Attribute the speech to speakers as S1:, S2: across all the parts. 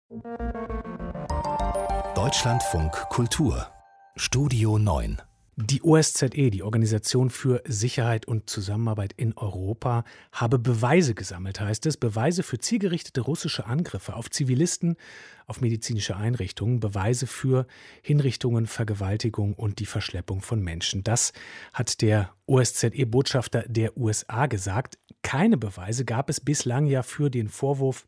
S1: Deutschlandfunk Kultur Studio 9.
S2: Die OSZE, die Organisation für Sicherheit und Zusammenarbeit in Europa, habe Beweise gesammelt, heißt es. Beweise für zielgerichtete russische Angriffe auf Zivilisten, auf medizinische Einrichtungen, Beweise für Hinrichtungen, Vergewaltigung und die Verschleppung von Menschen. Das hat der OSZE-Botschafter der USA gesagt. Keine Beweise gab es bislang ja für den Vorwurf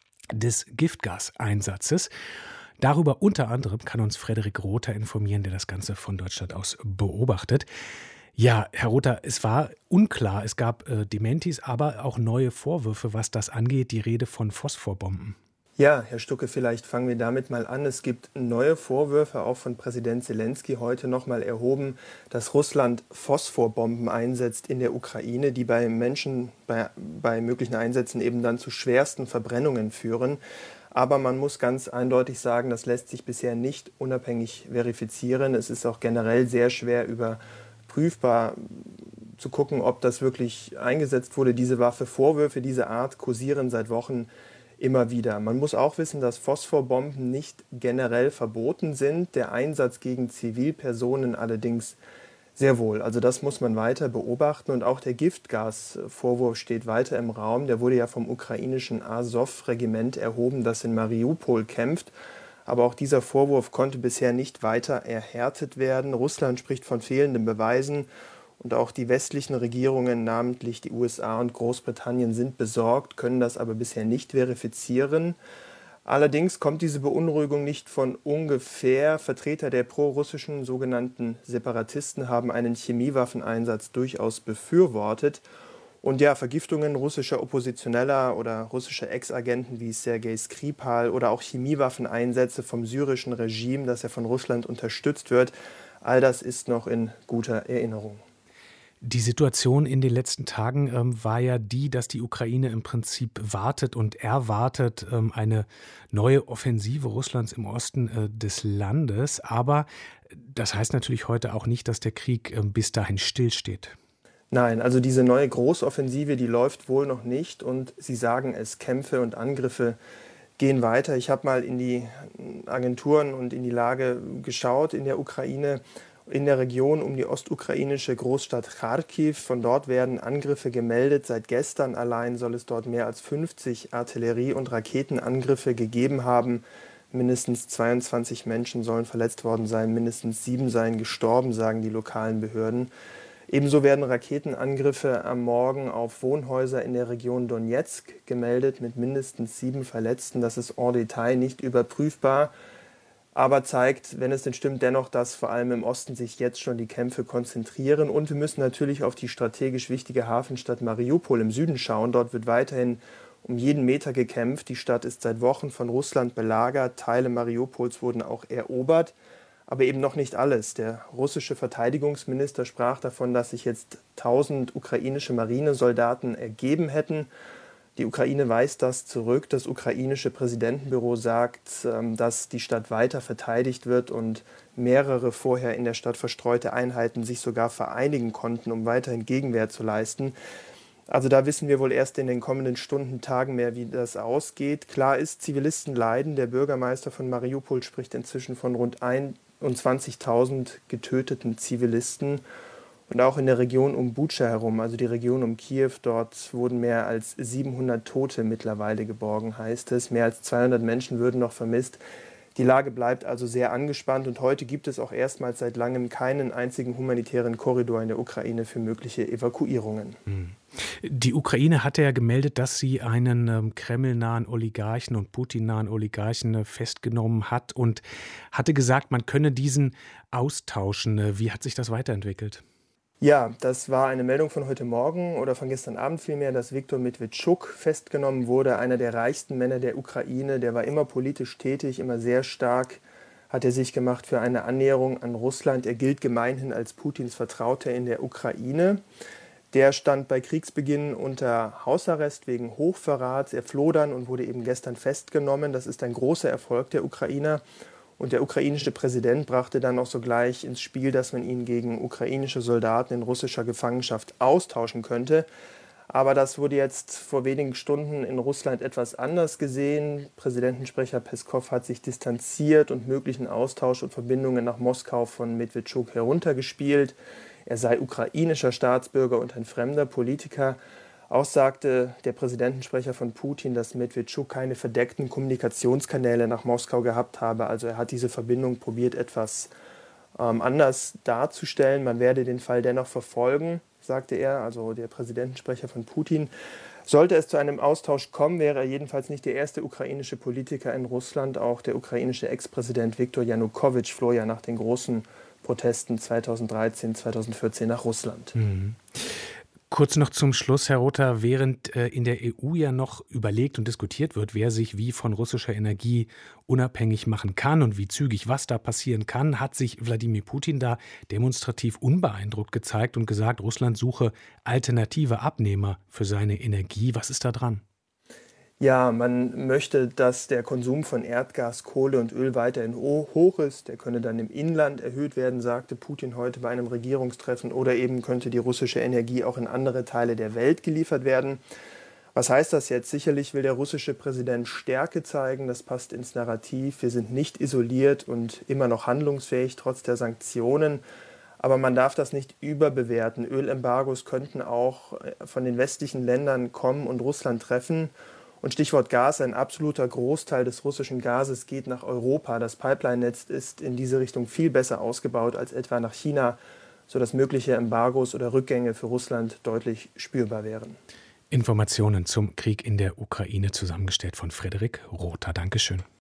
S2: des Giftgaseinsatzes. Darüber unter anderem kann uns Frederik Rother informieren, der das Ganze von Deutschland aus beobachtet. Ja, Herr Rother, es war unklar, es gab Dementis, aber auch neue Vorwürfe, was das angeht, die Rede von Phosphorbomben.
S3: Ja, Herr Stucke, vielleicht fangen wir damit mal an. Es gibt neue Vorwürfe, auch von Präsident Zelensky heute nochmal erhoben, dass Russland Phosphorbomben einsetzt in der Ukraine, die bei Menschen bei möglichen Einsätzen eben dann zu schwersten Verbrennungen führen. Aber man muss ganz eindeutig sagen, das lässt sich bisher nicht unabhängig verifizieren. Es ist auch generell sehr schwer überprüfbar zu gucken, ob das wirklich eingesetzt wurde. Diese Waffe, Vorwürfe dieser Art kursieren seit Wochen immer wieder. Man muss auch wissen, dass Phosphorbomben nicht generell verboten sind, der Einsatz gegen Zivilpersonen allerdings sehr wohl. Also das muss man weiter beobachten und auch der Giftgasvorwurf steht weiter im Raum. Der wurde ja vom ukrainischen Asow-Regiment erhoben, das in Mariupol kämpft. Aber auch dieser Vorwurf konnte bisher nicht weiter erhärtet werden. Russland spricht von fehlenden Beweisen und auch die westlichen Regierungen, namentlich die USA und Großbritannien, sind besorgt, können das aber bisher nicht verifizieren. Allerdings kommt diese Beunruhigung nicht von ungefähr. Vertreter der prorussischen sogenannten Separatisten haben einen Chemiewaffeneinsatz durchaus befürwortet. Und ja, Vergiftungen russischer Oppositioneller oder russischer Ex-Agenten wie Sergei Skripal oder auch Chemiewaffeneinsätze vom syrischen Regime, das ja von Russland unterstützt wird, all das ist noch in guter Erinnerung.
S2: Die Situation in den letzten Tagen war ja die, dass die Ukraine im Prinzip wartet und erwartet eine neue Offensive Russlands im Osten des Landes. Aber das heißt natürlich heute auch nicht, dass der Krieg bis dahin stillsteht.
S3: Nein, also diese neue Großoffensive, die läuft wohl noch nicht. Und Sie sagen es, Kämpfe und Angriffe gehen weiter. Ich habe mal in die Agenturen und in die Lage geschaut in der Ukraine. In der Region um die ostukrainische Großstadt Charkiw. Von dort werden Angriffe gemeldet. Seit gestern allein soll es dort mehr als 50 Artillerie- und Raketenangriffe gegeben haben. Mindestens 22 Menschen sollen verletzt worden sein, mindestens 7 seien gestorben, sagen die lokalen Behörden. Ebenso werden Raketenangriffe am Morgen auf Wohnhäuser in der Region Donezk gemeldet mit mindestens 7 Verletzten. Das ist en Detail nicht überprüfbar. Aber zeigt, wenn es denn stimmt, dennoch, dass vor allem im Osten sich jetzt schon die Kämpfe konzentrieren. Und wir müssen natürlich auf die strategisch wichtige Hafenstadt Mariupol im Süden schauen. Dort wird weiterhin um jeden Meter gekämpft. Die Stadt ist seit Wochen von Russland belagert. Teile Mariupols wurden auch erobert, aber eben noch nicht alles. Der russische Verteidigungsminister sprach davon, dass sich jetzt 1000 ukrainische Marinesoldaten ergeben hätten. Die Ukraine weist das zurück. Das ukrainische Präsidentenbüro sagt, dass die Stadt weiter verteidigt wird und mehrere vorher in der Stadt verstreute Einheiten sich sogar vereinigen konnten, um weiterhin Gegenwehr zu leisten. Also da wissen wir wohl erst in den kommenden Stunden, Tagen mehr, wie das ausgeht. Klar ist, Zivilisten leiden. Der Bürgermeister von Mariupol spricht inzwischen von rund 21.000 getöteten Zivilisten. Und auch in der Region um Butscha herum, also die Region um Kiew, dort wurden mehr als 700 Tote mittlerweile geborgen, heißt es. Mehr als 200 Menschen würden noch vermisst. Die Lage bleibt also sehr angespannt und heute gibt es auch erstmals seit langem keinen einzigen humanitären Korridor in der Ukraine für mögliche Evakuierungen.
S2: Die Ukraine hatte ja gemeldet, dass sie einen kremlnahen Oligarchen und Putin-nahen Oligarchen festgenommen hat und hatte gesagt, man könne diesen austauschen. Wie hat sich das weiterentwickelt?
S3: Ja, das war eine Meldung von heute Morgen oder von gestern Abend vielmehr, dass Viktor Medvedchuk festgenommen wurde, einer der reichsten Männer der Ukraine. Der war immer politisch tätig, immer sehr stark, hat er sich gemacht für eine Annäherung an Russland. Er gilt gemeinhin als Putins Vertrauter in der Ukraine. Der stand bei Kriegsbeginn unter Hausarrest wegen Hochverrats. Er floh dann und wurde eben gestern festgenommen. Das ist ein großer Erfolg der Ukrainer. Und der ukrainische Präsident brachte dann auch sogleich ins Spiel, dass man ihn gegen ukrainische Soldaten in russischer Gefangenschaft austauschen könnte. Aber das wurde jetzt vor wenigen Stunden in Russland etwas anders gesehen. Präsidentensprecher Peskow hat sich distanziert und möglichen Austausch und Verbindungen nach Moskau von Medvedchuk heruntergespielt. Er sei ukrainischer Staatsbürger und ein fremder Politiker. Auch sagte der Präsidentensprecher von Putin, dass Medvedchuk keine verdeckten Kommunikationskanäle nach Moskau gehabt habe. Also er hat diese Verbindung probiert, etwas anders darzustellen. Man werde den Fall dennoch verfolgen, sagte er, also der Präsidentensprecher von Putin. Sollte es zu einem Austausch kommen, wäre er jedenfalls nicht der erste ukrainische Politiker in Russland. Auch der ukrainische Ex-Präsident Viktor Janukowitsch floh ja nach den großen Protesten 2013, 2014 nach Russland.
S2: Mhm. Kurz noch zum Schluss, Herr Rother, während in der EU ja noch überlegt und diskutiert wird, wer sich wie von russischer Energie unabhängig machen kann und wie zügig was da passieren kann, hat sich Wladimir Putin da demonstrativ unbeeindruckt gezeigt und gesagt, Russland suche alternative Abnehmer für seine Energie. Was ist da dran?
S3: Ja, man möchte, dass der Konsum von Erdgas, Kohle und Öl weiterhin hoch ist. Der könne dann im Inland erhöht werden, sagte Putin heute bei einem Regierungstreffen. Oder eben könnte die russische Energie auch in andere Teile der Welt geliefert werden. Was heißt das jetzt? Sicherlich will der russische Präsident Stärke zeigen. Das passt ins Narrativ. Wir sind nicht isoliert und immer noch handlungsfähig, trotz der Sanktionen. Aber man darf das nicht überbewerten. Ölembargos könnten auch von den westlichen Ländern kommen und Russland treffen. Und Stichwort Gas, ein absoluter Großteil des russischen Gases geht nach Europa. Das Pipeline-Netz ist in diese Richtung viel besser ausgebaut als etwa nach China, sodass mögliche Embargos oder Rückgänge für Russland deutlich spürbar wären.
S2: Informationen zum Krieg in der Ukraine zusammengestellt von Frederik Rother. Dankeschön.